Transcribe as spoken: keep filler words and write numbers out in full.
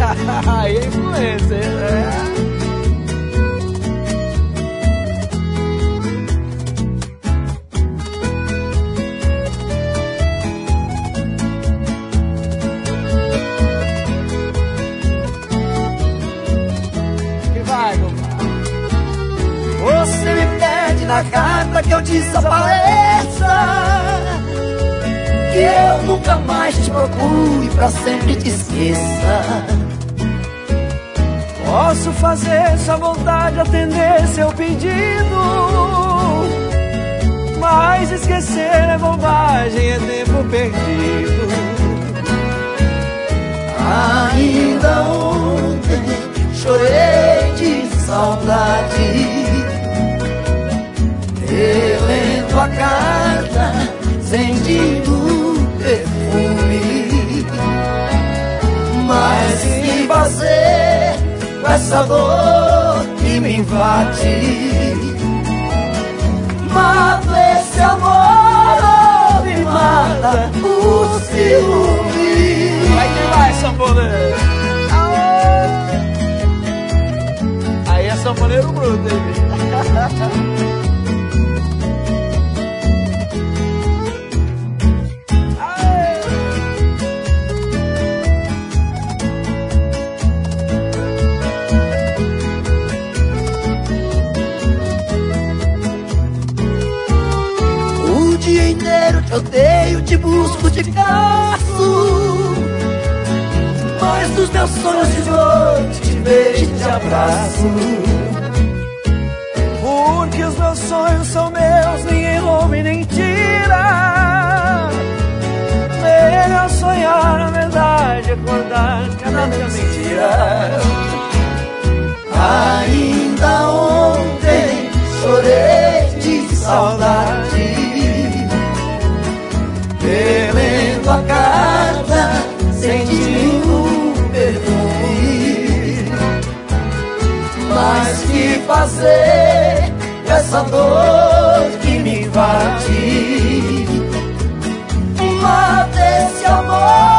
Aí é influencer, né? Você me pede na carta que eu desapareça, que eu nunca mais te procure, pra sempre te esqueça. Posso fazer sua vontade, atender seu pedido, mas esquecer é bobagem, é tempo perdido. Ainda ontem chorei de saudade, relendo a carta, sentindo perfume. Mas que fazer com essa dor que me invade? Mata esse amor, me mata o ciúme. Vai que vai, sanfoneiro. Aí é sanfoneiro bruto, hein? O dia inteiro te odeio, te busco, te caço, mas dos meus sonhos de noite te beijo e te abraço. Porque os meus sonhos são meus, ninguém rouba e nem tira. Melhor sonhar a verdade, acordar cada mentira. Ainda ontem chorei de saudade, relendo a carta, sentindo perfume. Mas que fazer com essa dor que me invade? Mata esse amor,